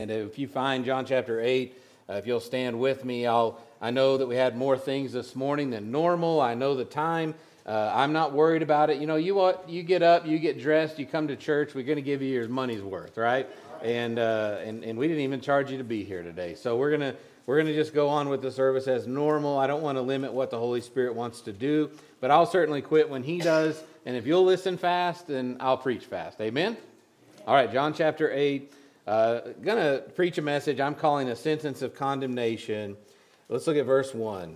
And if you find John chapter 8, if you'll stand with me, I know that we had more things this morning than normal. I know the time. I'm not worried about it. You know, you get up, you get dressed, you come to church. We're going to give you your money's worth, right? And we didn't even charge you to be here today. So we're gonna just go on with the service as normal. I don't want to limit what the Holy Spirit wants to do, but I'll certainly quit when He does. And if you'll listen fast, then I'll preach fast. Amen? All right, John chapter 8. Gonna preach a message I'm calling a sentence of condemnation. Let's look at verse 1.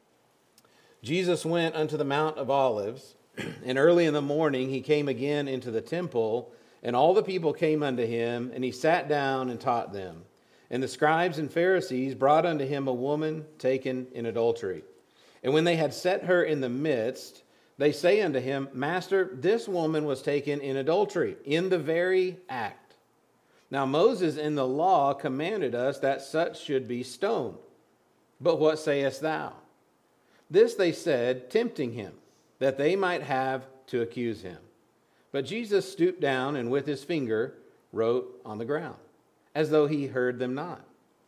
Jesus went unto the Mount of Olives, and early in the morning he came again into the temple, and all the people came unto him, and he sat down and taught them. And the scribes and Pharisees brought unto him a woman taken in adultery. And when they had set her in the midst, they say unto him, Master, this woman was taken in adultery, in the very act. Now Moses in the law commanded us that such should be stoned. But what sayest thou? This they said, tempting him, that they might have to accuse him. But Jesus stooped down and with his finger wrote on the ground, as though he heard them not.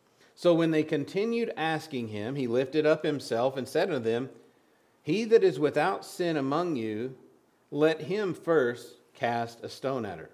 So when they continued asking him, he lifted up himself and said unto them, He that is without sin among you, let him first cast a stone at her.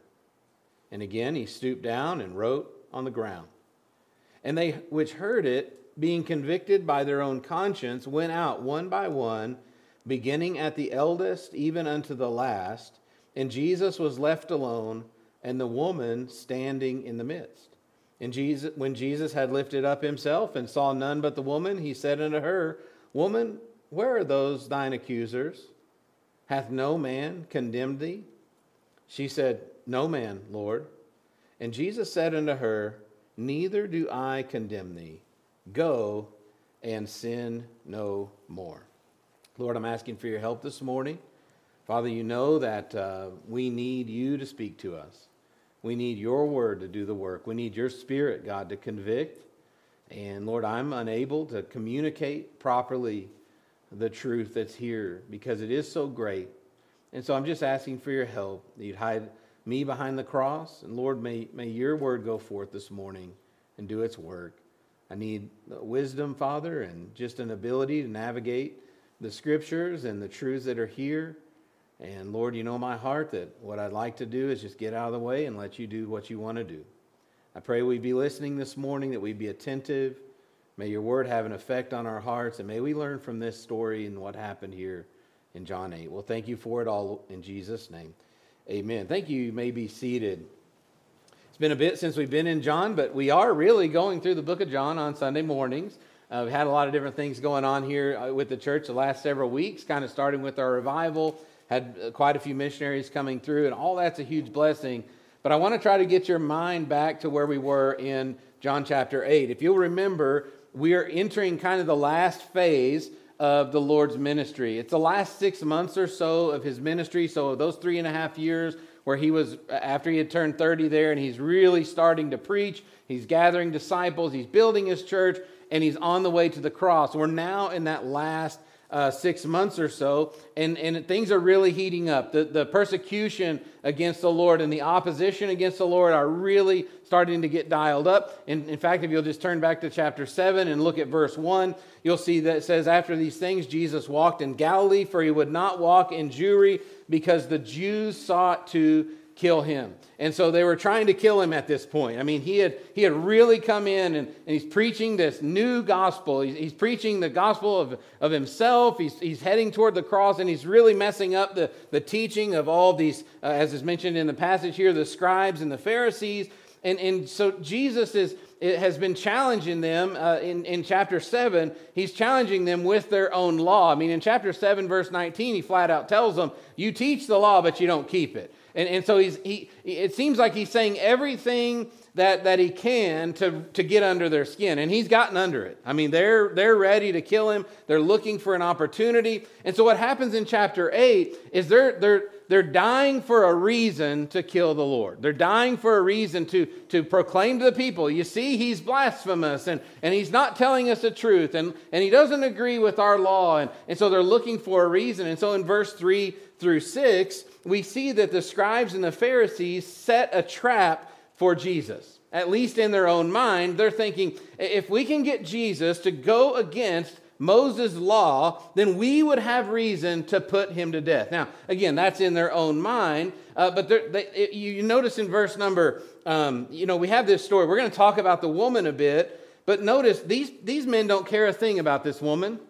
And again he stooped down and wrote on the ground. And they which heard it, being convicted by their own conscience, went out one by one, beginning at the eldest even unto the last. And Jesus was left alone, and the woman standing in the midst. And when Jesus had lifted up himself and saw none but the woman, he said unto her, Woman, where are those thine accusers? Hath no man condemned thee? She said, No man, Lord. And Jesus said unto her, Neither do I condemn thee. Go and sin no more. Lord, I'm asking for your help this morning. Father, you know that we need you to speak to us. We need your word to do the work. We need your Spirit, God, to convict. And Lord, I'm unable to communicate properly the truth that's here because it is so great. And so I'm just asking for your help. That you'd hide me behind the cross. And Lord, may your word go forth this morning and do its work. I need wisdom, Father, and just an ability to navigate the scriptures and the truths that are here. And Lord, you know my heart that what I'd like to do is just get out of the way and let you do what you want to do. I pray we'd be listening this morning, that we'd be attentive. May your word have an effect on our hearts, and may we learn from this story and what happened here in John 8. Well, thank you for it all in Jesus' name. Amen. Thank you. You may be seated. It's been a bit since we've been in John, but we are really going through the book of John on Sunday mornings. We've had a lot of different things going on here with the church the last several weeks, kind of starting with our revival. Had quite a few missionaries coming through, and all that's a huge blessing. But I want to try to get your mind back to where we were in John chapter 8. If you'll remember, we are entering kind of the last phase of the Lord's ministry. It's the last 6 months or so of his ministry. So those 3.5 years where he was, after he had turned 30 there, and he's really starting to preach, he's gathering disciples, he's building his church, and he's on the way to the cross. We're now in that last 6 months or so, and things are really heating up. The persecution against the Lord and the opposition against the Lord are really starting to get dialed up. And in fact, if you'll just turn back to chapter 7 and look at verse 1, you'll see that it says, After these things Jesus walked in Galilee, for he would not walk in Jewry, because the Jews sought to kill him. And so they were trying to kill him at this point. I mean, he had really come in and he's preaching this new gospel. He's preaching the gospel of himself. He's heading toward the cross, and he's really messing up the teaching of all these, as is mentioned in the passage here, the scribes and the Pharisees. And so Jesus has been challenging them in chapter 7. He's challenging them with their own law. I mean, in chapter 7, verse 19, he flat out tells them, you teach the law, but you don't keep it. And so it seems like he's saying everything that he can to get under their skin. And he's gotten under it. I mean, they're ready to kill him. They're looking for an opportunity. And so what happens in chapter 8 is they're dying for a reason to kill the Lord. They're dying for a reason to proclaim to the people, you see, he's blasphemous and he's not telling us the truth and he doesn't agree with our law. And so they're looking for a reason. And so in verse 3 through 6, we see that the scribes and the Pharisees set a trap for Jesus. at least in their own mind, they're thinking, if we can get Jesus to go against Moses' law, then we would have reason to put him to death. Now, again, that's in their own mind, but you notice in verse number, we have this story. We're going to talk about the woman a bit, but notice these men don't care a thing about this woman.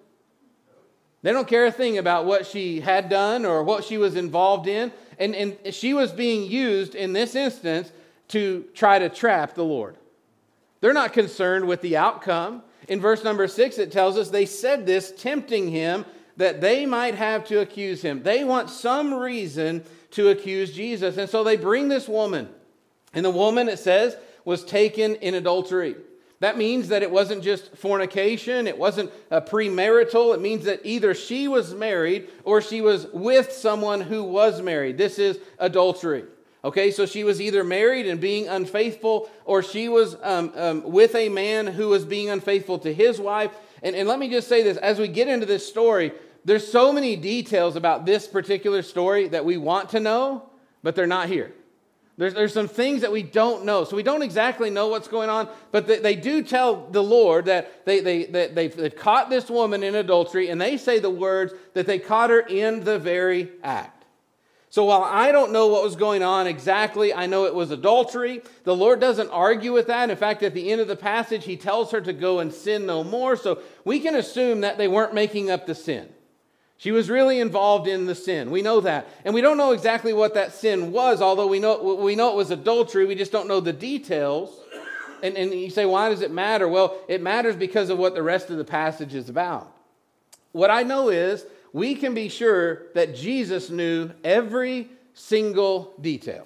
They don't care a thing about what she had done or what she was involved in, and she was being used in this instance to try to trap the Lord. They're not concerned with the outcome. In verse number 6, it tells us they said this, tempting him that they might have to accuse him. They want some reason to accuse Jesus. And so they bring this woman. And the woman, it says, was taken in adultery. That means that it wasn't just fornication. It wasn't premarital. It means that either she was married or she was with someone who was married. This is adultery. Okay, so she was either married and being unfaithful, or she was with a man who was being unfaithful to his wife. And let me just say this, as we get into this story, there's so many details about this particular story that we want to know, but they're not here. There's some things that we don't know. So we don't exactly know what's going on, but they do tell the Lord that they've caught this woman in adultery, and they say the words that they caught her in the very act. So while I don't know what was going on exactly, I know it was adultery. The Lord doesn't argue with that. In fact, at the end of the passage, he tells her to go and sin no more. So we can assume that they weren't making up the sin. She was really involved in the sin. We know that. And we don't know exactly what that sin was, although we know it was adultery. We just don't know the details. And you say, why does it matter? Well, it matters because of what the rest of the passage is about. What I know is, we can be sure that Jesus knew every single detail.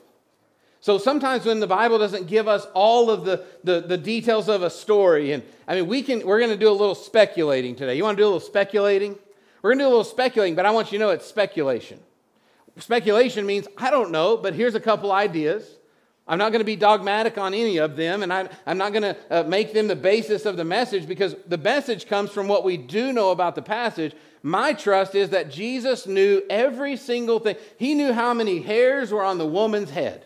So sometimes when the Bible doesn't give us all of the details of a story, and I mean, we're going to do a little speculating today. You want to do a little speculating? We're going to do a little speculating, but I want you to know it's speculation. Speculation means, I don't know, but here's a couple ideas. I'm not going to be dogmatic on any of them, and I'm not going to make them the basis of the message, because the message comes from what we do know about the passage. My trust is that Jesus knew every single thing. He knew how many hairs were on the woman's head.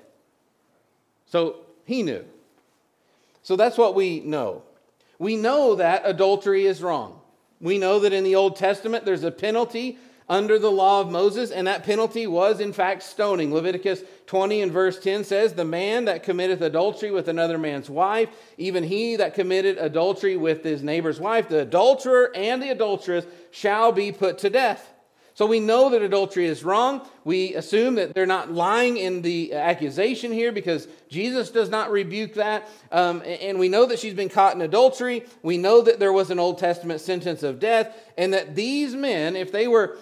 So he knew. So that's what we know. We know that adultery is wrong. We know that in the Old Testament there's a penalty under the law of Moses, and that penalty was in fact stoning. Leviticus 20 and verse 10 says, the man that committeth adultery with another man's wife, even he that committed adultery with his neighbor's wife, the adulterer and the adulteress shall be put to death. So we know that adultery is wrong. We assume that they're not lying in the accusation here, because Jesus does not rebuke that. And we know that she's been caught in adultery. We know that there was an Old Testament sentence of death, and that these men, if they were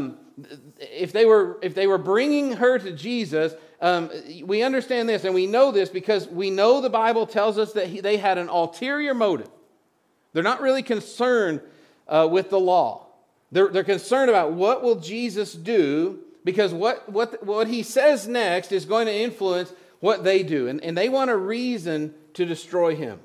bringing her to Jesus, we understand this, and we know this because we know the Bible tells us that they had an ulterior motive. They're not really concerned with the law. They're concerned about what will Jesus do, because what he says next is going to influence what they do. And they want a reason to destroy him.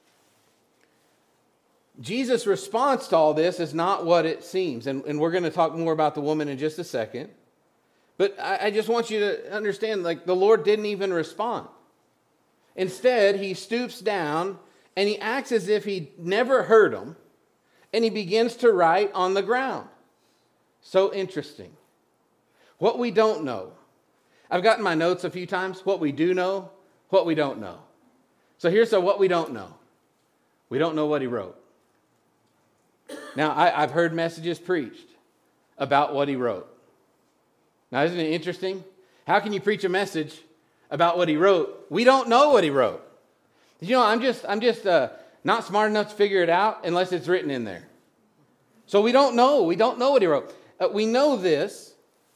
Jesus' response to all this is not what it seems. And we're going to talk more about the woman in just a second. But I just want you to understand, like, the Lord didn't even respond. Instead, he stoops down and he acts as if he never heard them. And he begins to write on the ground. So interesting. What we don't know. I've gotten my notes a few times. What we do know, what we don't know. So here's what we don't know. We don't know what he wrote. Now, I've heard messages preached about what he wrote. Now, isn't it interesting? How can you preach a message about what he wrote? We don't know what he wrote. You know, I'm just not smart enough to figure it out unless it's written in there. So we don't know. We don't know what he wrote. We know this.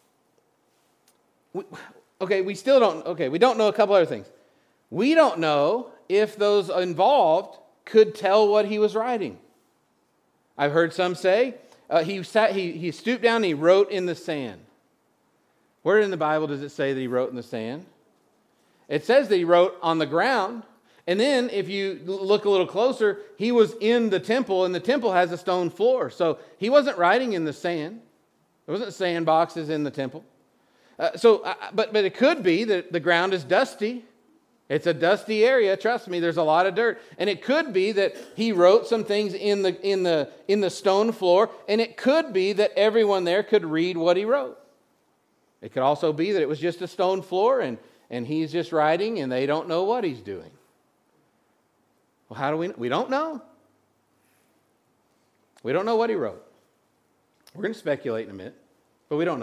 We still don't. Okay, we don't know a couple other things. We don't know if those involved could tell what he was writing. I've heard some say he stooped down and he wrote in the sand. Where in the Bible does it say that he wrote in the sand? It says that he wrote on the ground. And then if you look a little closer, he was in the temple, and the temple has a stone floor. So he wasn't writing in the sand. There wasn't sand boxes in the temple. But it could be that the ground is dusty. It's a dusty area. Trust me, there's a lot of dirt. And it could be that he wrote some things in the stone floor, and it could be that everyone there could read what he wrote. It could also be that it was just a stone floor, and he's just writing, and they don't know what he's doing. Well, how do we know? We don't know. We don't know what he wrote. We're going to speculate in a minute, but we don't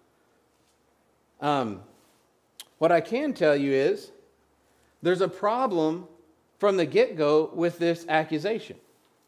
know. What I can tell you is there's a problem from the get-go with this accusation.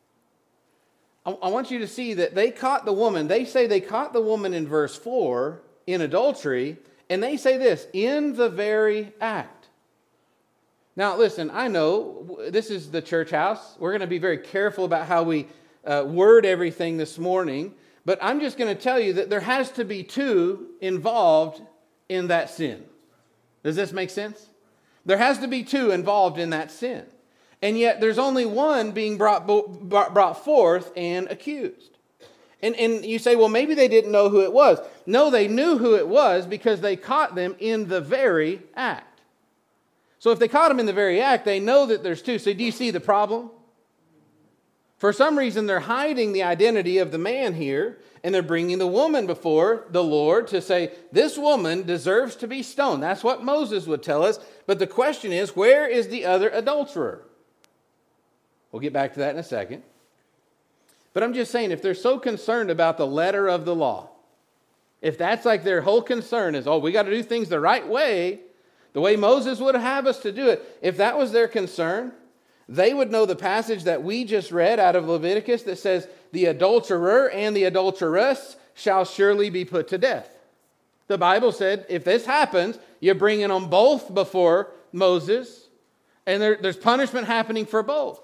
I want you to see that they caught the woman. They say they caught the woman in verse 4 in adultery, and they say this, in the very act. Now, listen, I know this is the church house. We're going to be very careful about how we word everything this morning, but I'm just going to tell you that there has to be two involved in that sin. Does this make sense? There has to be two involved in that sin. And yet there's only one being brought forth and accused. And you say, well, maybe they didn't know who it was. No, they knew who it was because they caught them in the very act. So if they caught them in the very act, they know that there's two. So do you see the problem? For some reason, they're hiding the identity of the man here, and they're bringing the woman before the Lord to say, this woman deserves to be stoned. That's what Moses would tell us. But the question is, where is the other adulterer? We'll get back to that in a second. But I'm just saying, if they're so concerned about the letter of the law, if that's like their whole concern is, we got to do things the right way, the way Moses would have us to do it, if that was their concern, they would know the passage that we just read out of Leviticus that says, the adulterer and the adulteress shall surely be put to death. The Bible said, if this happens, you're bringing them both before Moses, and there's punishment happening for both.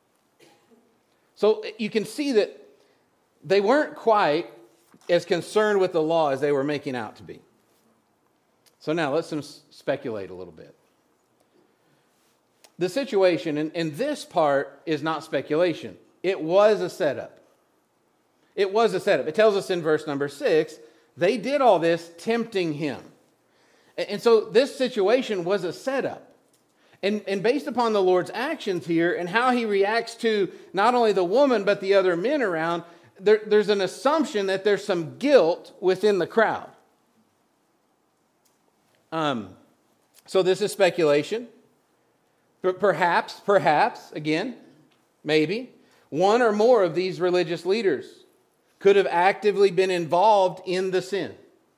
So you can see that they weren't quite as concerned with the law as they were making out to be. So now let's speculate a little bit. The situation, and this part is not speculation. It was a setup. It was a setup. It tells us in verse number 6, they did all this tempting him. And so this situation was a setup. And based upon the Lord's actions here and how he reacts to not only the woman but the other men around, there's an assumption that there's some guilt within the crowd. So this is speculation. But perhaps, again, maybe, one or more of these religious leaders could have actively been involved in the sin.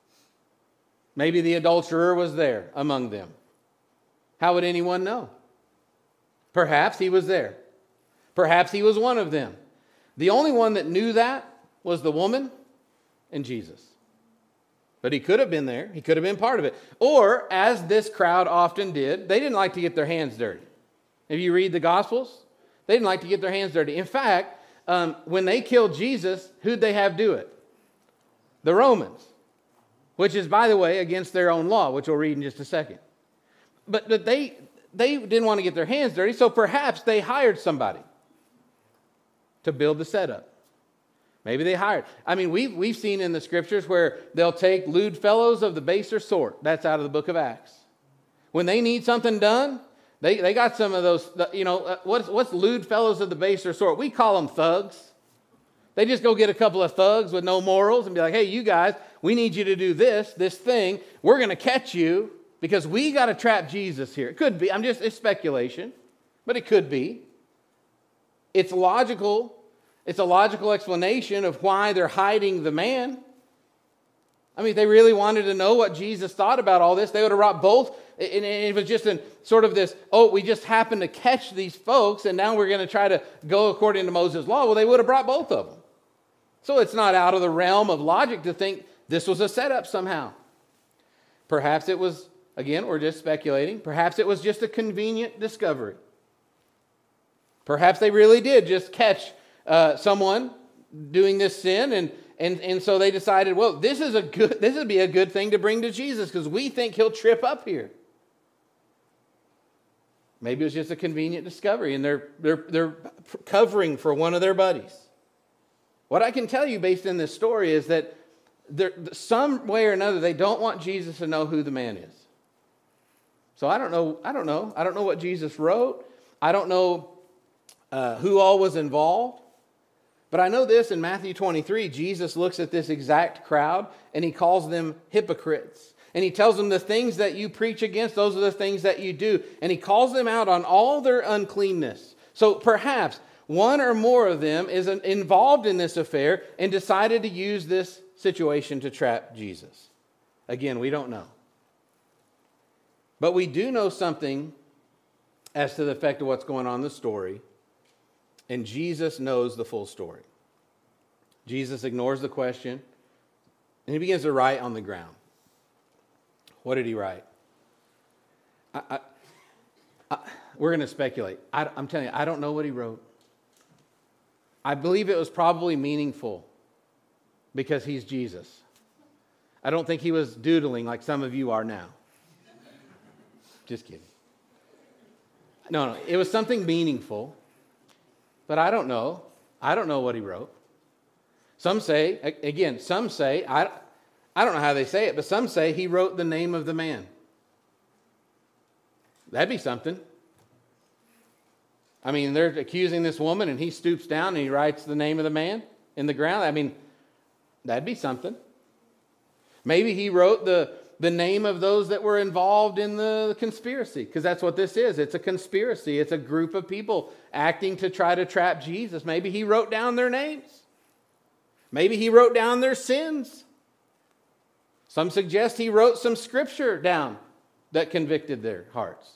Maybe the adulterer was there among them. How would anyone know? Perhaps he was there. Perhaps he was one of them. The only one that knew that was the woman and Jesus. But he could have been there. He could have been part of it. Or, as this crowd often did, they didn't like to get their hands dirty. If you read the Gospels, they didn't like to get their hands dirty. In fact, when they killed Jesus, who'd they have do it? The Romans. Which is, by the way, against their own law, which we'll read in just a second. But they didn't want to get their hands dirty, so perhaps they hired somebody to build the setup. Maybe they hired. I mean, we've seen in the scriptures where they'll take lewd fellows of the baser sort. That's out of the book of Acts. When they need something done, they got some of those, what's lewd fellows of the baser sort? We call them thugs. They just go get a couple of thugs with no morals and be like, hey, you guys, we need you to do this thing. We're going to catch you because we got to trap Jesus here. It could be. It's speculation, but it could be. It's logical. It's a logical explanation of why they're hiding the man. I mean, if they really wanted to know what Jesus thought about all this, they would have brought both. And it was just sort of this, we just happened to catch these folks, and now we're going to try to go according to Moses' law. Well, they would have brought both of them. So it's not out of the realm of logic to think this was a setup somehow. Perhaps it was, again, we're just speculating, perhaps it was just a convenient discovery. Perhaps they really did just catch someone doing this sin, and so they decided, well, this would be a good thing to bring to Jesus because we think he'll trip up here. Maybe it was just a convenient discovery, and they're covering for one of their buddies. What I can tell you based on this story is that some way or another they don't want Jesus to know who the man is. So I don't know. I don't know what Jesus wrote. I don't know who all was involved. But I know this, in Matthew 23, Jesus looks at this exact crowd and he calls them hypocrites. And he tells them the things that you preach against, those are the things that you do. And he calls them out on all their uncleanness. So perhaps one or more of them is involved in this affair and decided to use this situation to trap Jesus. Again, we don't know. But we do know something as to the effect of what's going on in the story. And Jesus knows the full story. Jesus ignores the question, and he begins to write on the ground. What did he write? We're going to speculate. I'm telling you, I don't know what he wrote. I believe it was probably meaningful because he's Jesus. I don't think he was doodling like some of you are now. Just kidding. No, it was something meaningful. But I don't know. I don't know what he wrote. Some say, I don't know how they say it, but some say he wrote the name of the man. That'd be something. I mean, they're accusing this woman and he stoops down and he writes the name of the man in the ground. I mean, that'd be something. Maybe he wrote the name of those that were involved in the conspiracy, because that's what this is. It's a conspiracy. It's a group of people acting to try to trap Jesus. Maybe he wrote down their names. Maybe he wrote down their sins. Some suggest he wrote some scripture down that convicted their hearts.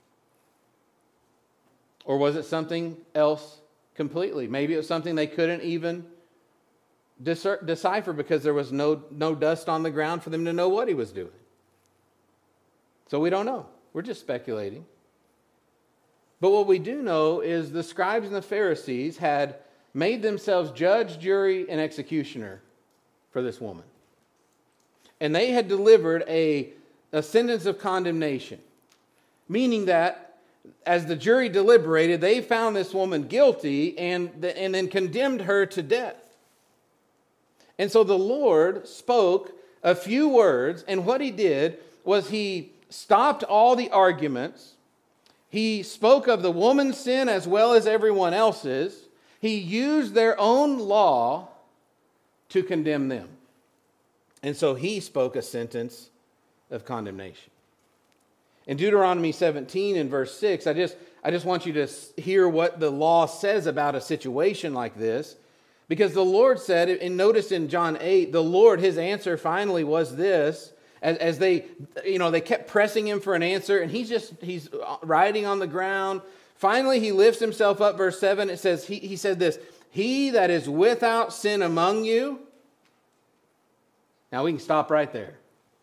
Or was it something else completely? Maybe it was something they couldn't even decipher because there was no dust on the ground for them to know what he was doing. So we don't know. We're just speculating. But what we do know is the scribes and the Pharisees had made themselves judge, jury, and executioner for this woman. And they had delivered a sentence of condemnation, meaning that as the jury deliberated, they found this woman guilty and then condemned her to death. And so the Lord spoke a few words, and what he did was he stopped all the arguments. He spoke of the woman's sin as well as everyone else's. He used their own law to condemn them. And so he spoke a sentence of condemnation. In Deuteronomy 17 and verse 6, I just want you to hear what the law says about a situation like this. Because the Lord said, and notice in John 8, the Lord, his answer finally was this, as they kept pressing him for an answer, and he's writing on the ground. Finally, he lifts himself up, verse 7, it says, he said this, "He that is without sin among you." Now we can stop right there.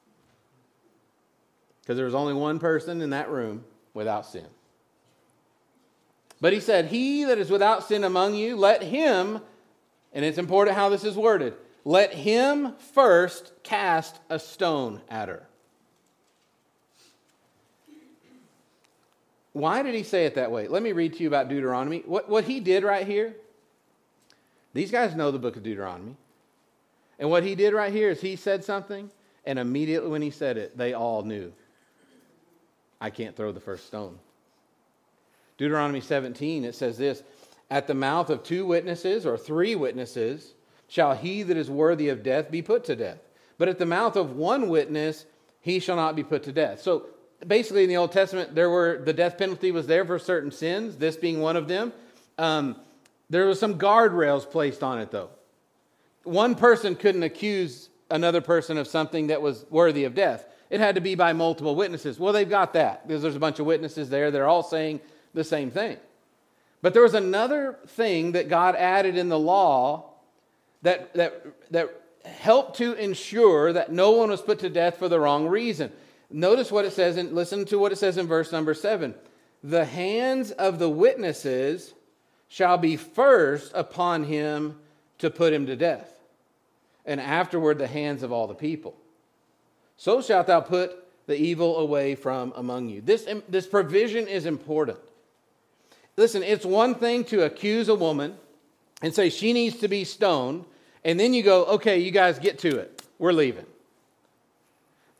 Because there was only one person in that room without sin. But he said, "He that is without sin among you, let him," and it's important how this is worded, "let him first cast a stone at her." Why did he say it that way? Let me read to you about Deuteronomy. What he did right here, these guys know the book of Deuteronomy. And what he did right here is he said something, and immediately when he said it, they all knew, I can't throw the first stone. Deuteronomy 17, it says this, "At the mouth of 2 witnesses or 3 witnesses shall he that is worthy of death be put to death. But at the mouth of 1 witness he shall not be put to death." So basically in the Old Testament, the death penalty was there for certain sins, this being one of them. There was some guardrails placed on it though. One person couldn't accuse another person of something that was worthy of death. It had to be by multiple witnesses. Well, they've got that because there's a bunch of witnesses there. They're all saying the same thing. But there was another thing that God added in the law that helped to ensure that no one was put to death for the wrong reason. Notice what it says, and listen to what it says in verse number 7. "The hands of the witnesses shall be first upon him to put him to death, and afterward the hands of all the people. So shalt thou put the evil away from among you." This provision is important. Listen, it's one thing to accuse a woman and say she needs to be stoned, and then you go, "Okay, you guys get to it. We're leaving."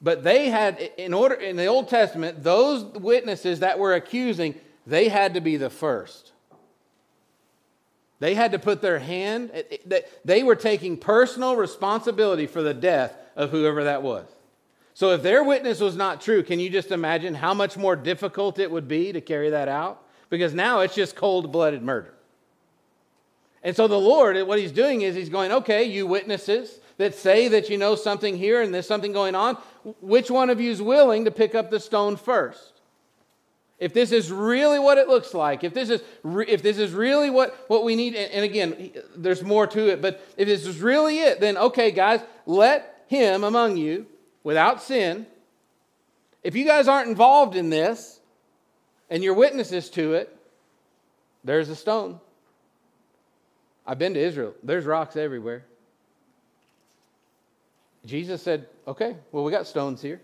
But they had, in the Old Testament, those witnesses that were accusing, they had to be the first. They had to put their hand, they were taking personal responsibility for the death of whoever that was. So if their witness was not true, can you just imagine how much more difficult it would be to carry that out? Because now it's just cold-blooded murder. And so the Lord, what he's doing is he's going, okay, you witnesses that say that you know something here and there's something going on, which one of you is willing to pick up the stone first? If this is really what it looks like, if this is really what we need, and again, there's more to it, but if this is really it, then okay, guys, let him among you without sin. If you guys aren't involved in this and you're witnesses to it, there's a stone. I've been to Israel. There's rocks everywhere. Jesus said, okay, well, we got stones here.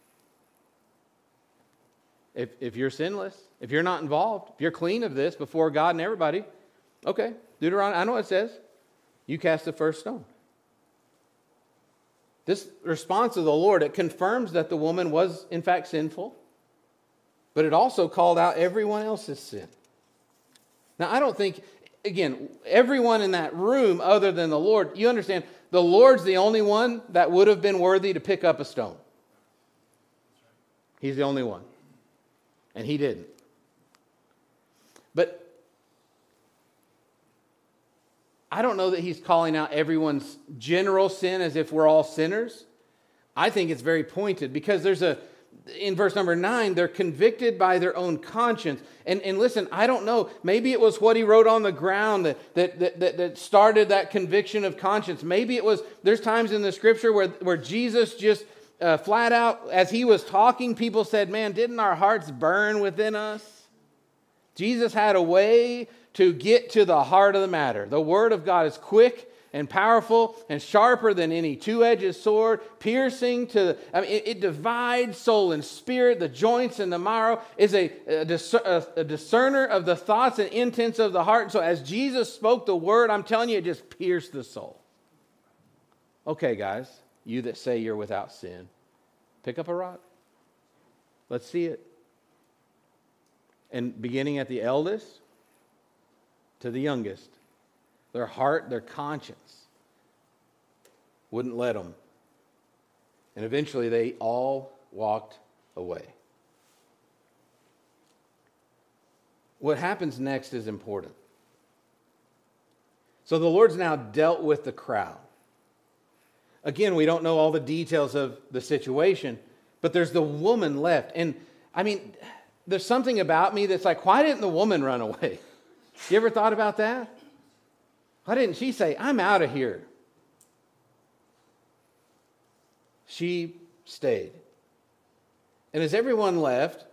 If you're sinless, if you're not involved, if you're clean of this before God and everybody, okay, Deuteronomy, I know what it says. You cast the first stone. This response of the Lord, it confirms that the woman was in fact sinful, but it also called out everyone else's sin. Now, I don't think, again, everyone in that room other than the Lord, you understand, the Lord's the only one that would have been worthy to pick up a stone. He's the only one. And he didn't. But I don't know that he's calling out everyone's general sin as if we're all sinners. I think it's very pointed because in verse number 9, they're convicted by their own conscience. And listen, I don't know. Maybe it was what he wrote on the ground that started that conviction of conscience. Maybe it was, there's times in the scripture where Jesus just flat out, as he was talking, people said, man, didn't our hearts burn within us? Jesus had a way to get to the heart of the matter. The Word of God is quick and powerful and sharper than any two-edged sword, piercing to, it divides soul and spirit, the joints and the marrow, is a discerner of the thoughts and intents of the heart. So as Jesus spoke the Word, I'm telling you, it just pierced the soul. Okay, guys, you that say you're without sin, pick up a rock. Let's see it. And beginning at the eldest to the youngest, their heart, their conscience wouldn't let them. And eventually they all walked away. What happens next is important. So the Lord's now dealt with the crowd. Again, we don't know all the details of the situation, but there's the woman left. And I mean, there's something about me that's like, why didn't the woman run away? You ever thought about that? Why didn't she say, I'm out of here? She stayed. And as everyone left,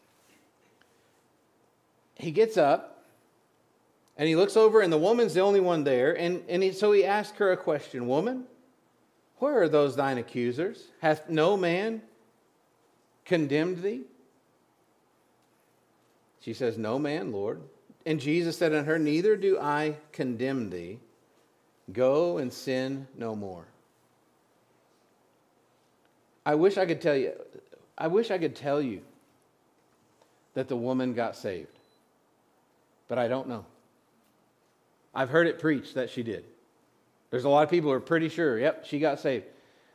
he gets up and he looks over and the woman's the only one there. So he asked her a question, woman, where are those thine accusers? Hath no man condemned thee? She says, no man, Lord. And Jesus said unto her, neither do I condemn thee. Go and sin no more. I wish I could tell you that the woman got saved. But I don't know. I've heard it preached that she did. There's a lot of people who are pretty sure, yep, she got saved.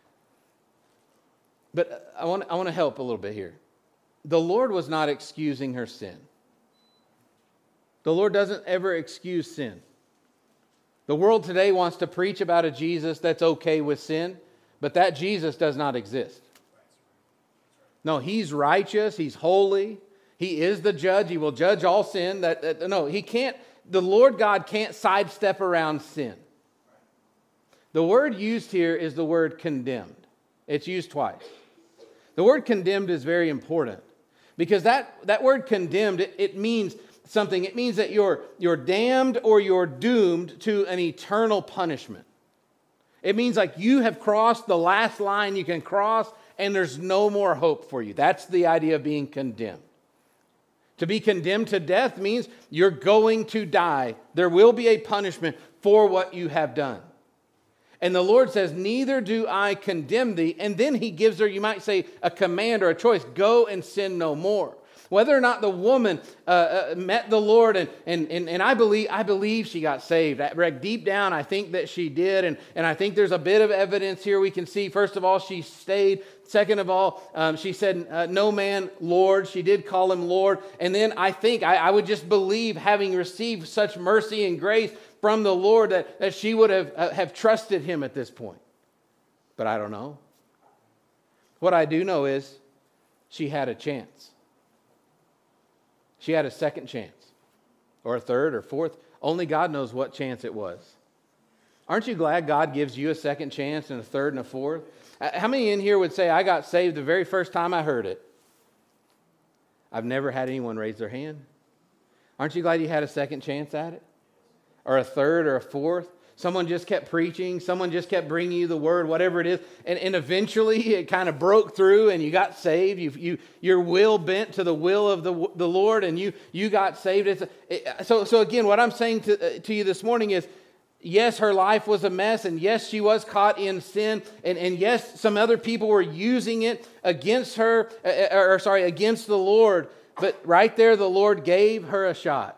But I want to help a little bit here. The Lord was not excusing her sin. The Lord doesn't ever excuse sin. The world today wants to preach about a Jesus that's okay with sin, but that Jesus does not exist. No, he's righteous, he's holy, he is the judge, he will judge all sin. No, he can't, the Lord God can't sidestep around sin. The word used here is the word condemned. It's used twice. The word condemned is very important because that word condemned, it means something. It means that you're damned or you're doomed to an eternal punishment. It means like you have crossed the last line you can cross and there's no more hope for you. That's the idea of being condemned. To be condemned to death means you're going to die. There will be a punishment for what you have done. And the Lord says, neither do I condemn thee. And then he gives her, you might say, a command or a choice. Go and sin no more. Whether or not the woman met the Lord, and I believe she got saved. Deep down, I think that she did. And I think there's a bit of evidence here we can see. First of all, she stayed. Second of all, she said, no man, Lord. She did call him Lord. And then I think, I would just believe, having received such mercy and grace from the Lord, that she would have trusted him at this point. But I don't know. What I do know is she had a chance. She had a second chance, or a third, or fourth. Only God knows what chance it was. Aren't you glad God gives you a second chance and a third and a fourth? How many in here would say, I got saved the very first time I heard it? I've never had anyone raise their hand. Aren't you glad you had a second chance at it? Or a third or a fourth? Someone just kept preaching. Someone just kept bringing you the word, whatever it is. And eventually it kind of broke through and you got saved. Your will bent to the will of the Lord and you got saved. So again, what I'm saying to you this morning is, yes, her life was a mess. And yes, she was caught in sin. And yes, some other people were using it against her, against the Lord. But right there, the Lord gave her a shot.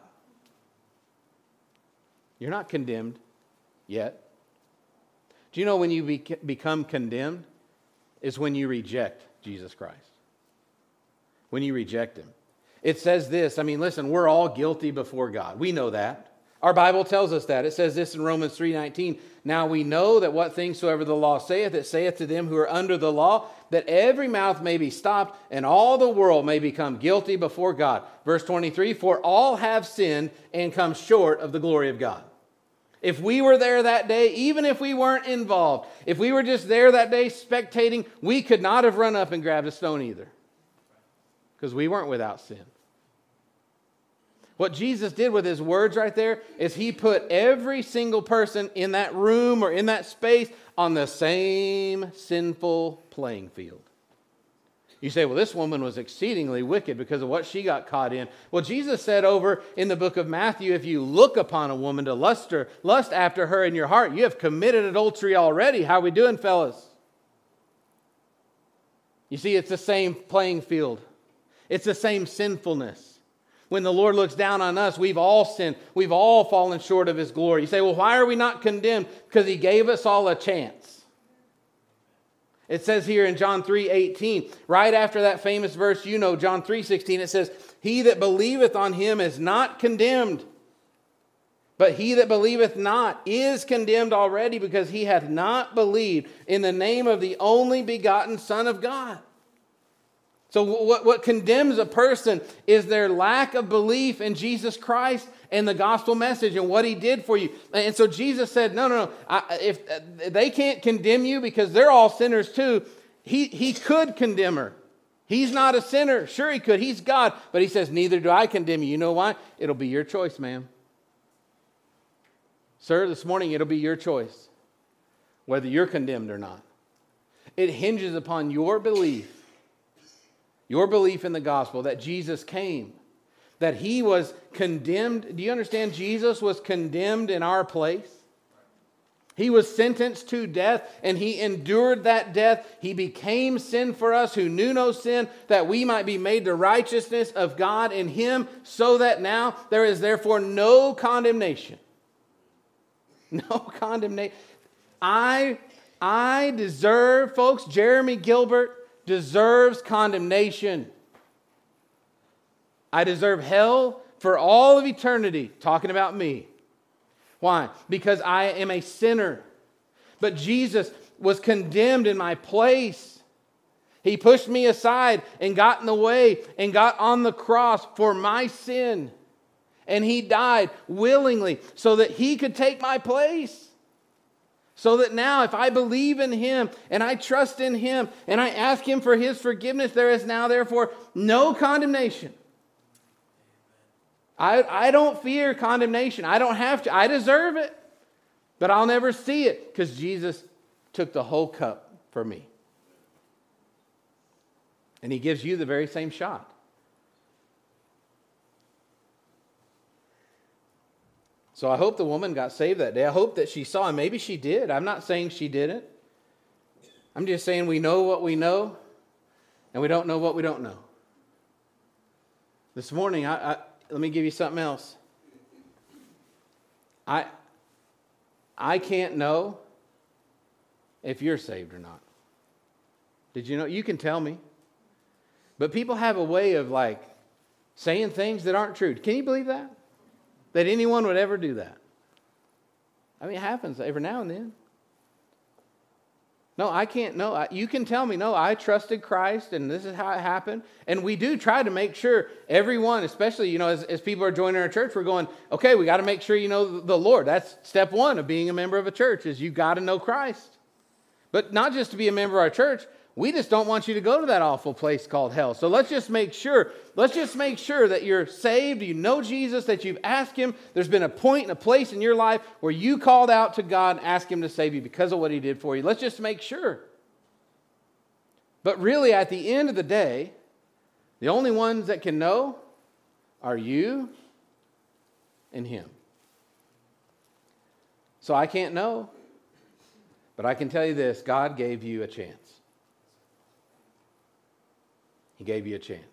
You're not condemned yet. Do you know when you become condemned is when you reject Jesus Christ? When you reject him. It says this, listen, we're all guilty before God. We know that. Our Bible tells us that. It says this in Romans 3:19. Now we know that what things soever the law saith, it saith to them who are under the law, that every mouth may be stopped, and all the world may become guilty before God. Verse 23, for all have sinned and come short of the glory of God. If we were there that day, even if we weren't involved, if we were just there that day spectating, we could not have run up and grabbed a stone either. Because we weren't without sin. What Jesus did with his words right there is he put every single person in that room or in that space on the same sinful playing field. You say, well, this woman was exceedingly wicked because of what she got caught in. Well, Jesus said over in the book of Matthew, if you look upon a woman to lust after her in your heart, you have committed adultery already. How are we doing, fellas? You see, it's the same playing field. It's the same sinfulness. When the Lord looks down on us, we've all sinned. We've all fallen short of his glory. You say, well, why are we not condemned? Because he gave us all a chance. It says here in John 3:18, right after that famous verse, John 3:16, it says, he that believeth on him is not condemned, but he that believeth not is condemned already, because he hath not believed in the name of the only begotten Son of God. So what condemns a person is their lack of belief in Jesus Christ and the gospel message and what he did for you. And so Jesus said, no. If they can't condemn you because they're all sinners too, he could condemn her. He's not a sinner. Sure, he could. He's God. But he says, neither do I condemn you. You know why? It'll be your choice, ma'am. Sir, this morning it'll be your choice whether you're condemned or not. It hinges upon your belief in the gospel, that Jesus came, that he was condemned. Do you understand? Jesus was condemned in our place. He was sentenced to death, and he endured that death. He became sin for us who knew no sin, that we might be made the righteousness of God in him, so that now there is therefore no condemnation. No condemnation. I deserve, folks, Jeremy Gilbert deserves condemnation. I deserve hell for all of eternity. Talking about me. Why? Because I am a sinner. But Jesus was condemned in my place. He pushed me aside and got in the way and got on the cross for my sin. And he died willingly so that he could take my place. So that now if I believe in him and I trust in him and I ask him for his forgiveness, there is now therefore no condemnation. I don't fear condemnation. I don't have to. I deserve it. But I'll never see it because Jesus took the whole cup for me. And he gives you the very same shot. So I hope the woman got saved that day. I hope that she saw him. Maybe she did. I'm not saying she didn't. I'm just saying we know what we know, and we don't know what we don't know. This morning, let me give you something else. I can't know if you're saved or not. Did you know? You can tell me. But people have a way of saying things that aren't true. Can you believe that? That anyone would ever do that? I mean, it happens every now and then. No, I can't. No, you can tell me, no, I trusted Christ and this is how it happened. And we do try to make sure everyone, especially, as people are joining our church, we're going, okay, we got to make sure you know the Lord. That's step one of being a member of a church, is you got to know Christ. But not just to be a member of our church, we just don't want you to go to that awful place called hell. So let's just make sure that you're saved, you know Jesus, that you've asked him. There's been a point and a place in your life where you called out to God and asked him to save you because of what he did for you. Let's just make sure. But really, at the end of the day, the only ones that can know are you and him. So I can't know, but I can tell you this: God gave you a chance. He gave you a chance.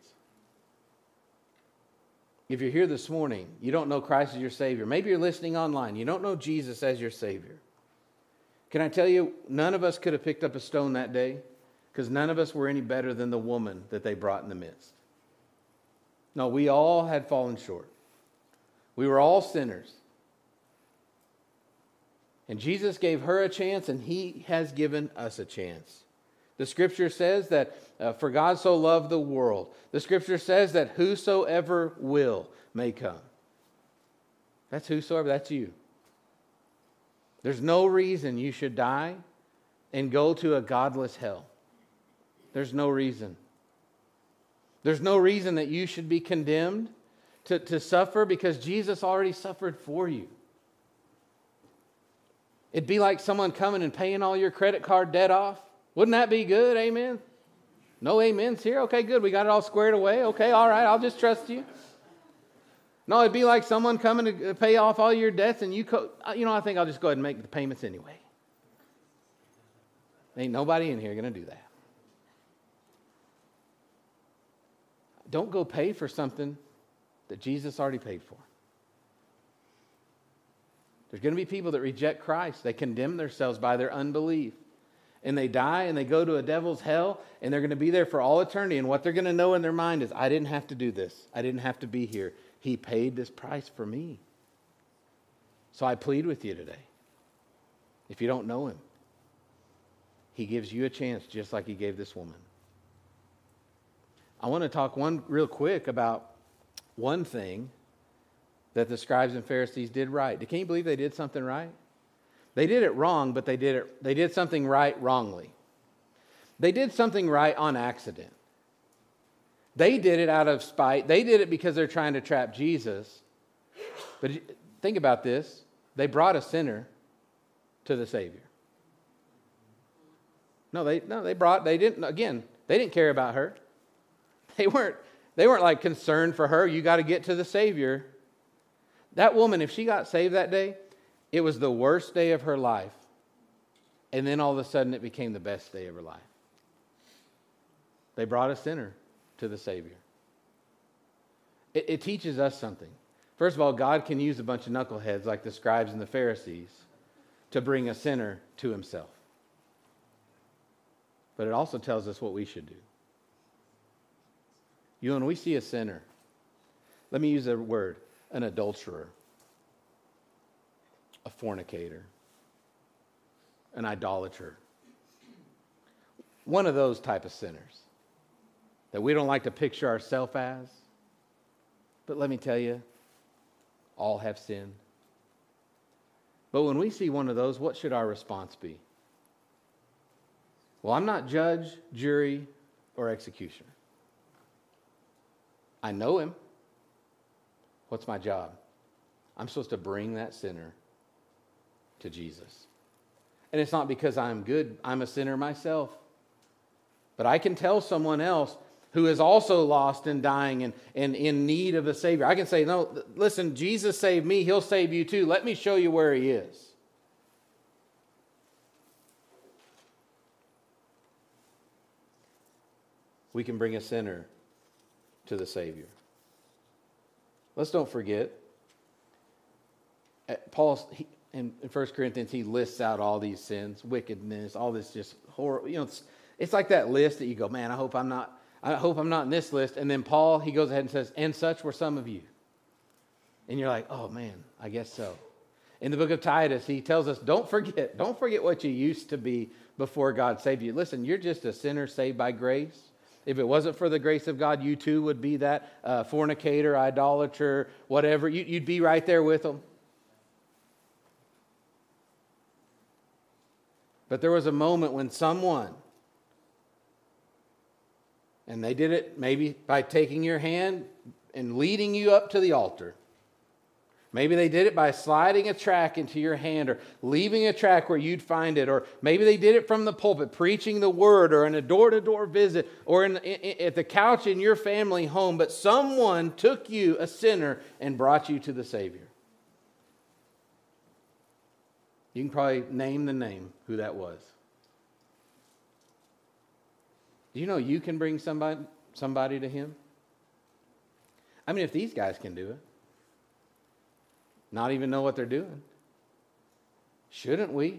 If you're here this morning, you don't know Christ as your Savior. Maybe you're listening online. You don't know Jesus as your Savior. Can I tell you, none of us could have picked up a stone that day because none of us were any better than the woman that they brought in the midst. No, we all had fallen short. We were all sinners. And Jesus gave her a chance, and he has given us a chance. The scripture says that for God so loved the world. The scripture says that whosoever will may come. That's whosoever, that's you. There's no reason you should die and go to a godless hell. There's no reason. There's no reason that you should be condemned to suffer because Jesus already suffered for you. It'd be like someone coming and paying all your credit card debt off. Wouldn't that be good? Amen? No amens here? Okay, good. We got it all squared away. Okay, all right. I'll just trust you. No, it'd be like someone coming to pay off all your debts and I think I'll just go ahead and make the payments anyway. Ain't nobody in here going to do that. Don't go pay for something that Jesus already paid for. There's going to be people that reject Christ. They condemn themselves by their unbelief. And they die and they go to a devil's hell, and they're going to be there for all eternity. And what they're going to know in their mind is, I didn't have to do this. I didn't have to be here. He paid this price for me. So I plead with you today. If you don't know him, he gives you a chance just like he gave this woman. I want to talk real quick about one thing that the scribes and Pharisees did right. Can you believe they did something right? They did it wrong, but they did something right wrongly. They did something right on accident. They did it out of spite. They did it because they're trying to trap Jesus. But think about this. They brought a sinner to the Savior. They didn't care about her. They weren't like concerned for her. You got to get to the Savior. That woman, if she got saved that day, it was the worst day of her life. And then all of a sudden it became the best day of her life. They brought a sinner to the Savior. It teaches us something. First of all, God can use a bunch of knuckleheads like the scribes and the Pharisees to bring a sinner to himself. But it also tells us what we should do. When we see a sinner, let me use a word, an adulterer, a fornicator, an idolater, one of those type of sinners that we don't like to picture ourselves as. But let me tell you, all have sinned. But when we see one of those, what should our response be? Well, I'm not judge, jury, or executioner. I know him. What's my job? I'm supposed to bring that sinner to Jesus. And it's not because I'm good. I'm a sinner myself. But I can tell someone else, who is also lost and dying and in need of a Savior. I can say, no, listen, Jesus saved me. He'll save you too. Let me show you where He is. We can bring a sinner to the Savior. Let's don't forget, in 1 Corinthians, he lists out all these sins, wickedness, all this just horrible. It's like that list that you go, man, I hope I'm not in this list. And then Paul, he goes ahead and says, and such were some of you. And you're like, oh man, I guess so. In the book of Titus, he tells us, don't forget what you used to be before God saved you. Listen, you're just a sinner saved by grace. If it wasn't for the grace of God, you too would be that fornicator, idolater, whatever. You'd be right there with them. But there was a moment when someone, and they did it maybe by taking your hand and leading you up to the altar. Maybe they did it by sliding a track into your hand or leaving a track where you'd find it. Or maybe they did it from the pulpit, preaching the word, or in a door-to-door visit, or at the couch in your family home. But someone took you, a sinner, and brought you to the Savior. You can probably name the name who that was. Do you know you can bring somebody to Him? I mean, if these guys can do it, not even know what they're doing, shouldn't we?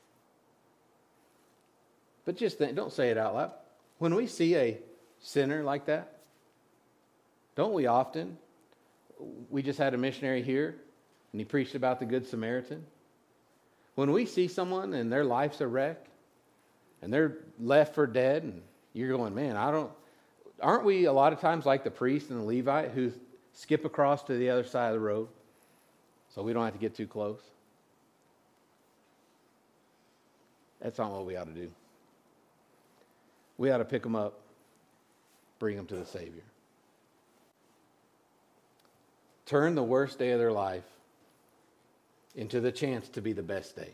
But just think, don't say it out loud. When we see a sinner like that, don't we often? We just had a missionary here, and he preached about the Good Samaritan. When we see someone and their life's a wreck, and they're left for dead, and you're going, man, aren't we a lot of times like the priest and the Levite who skip across to the other side of the road so we don't have to get too close? That's not what we ought to do. We ought to pick them up, bring them to the Savior. Turn the worst day of their life into the chance to be the best day.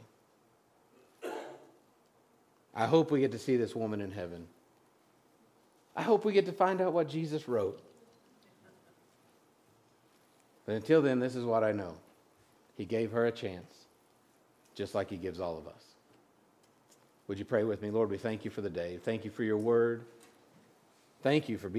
I hope we get to see this woman in heaven. I hope we get to find out what Jesus wrote. But until then, this is what I know. He gave her a chance, just like He gives all of us. Would you pray with me? Lord, we thank You for the day. Thank You for Your word. Thank You for being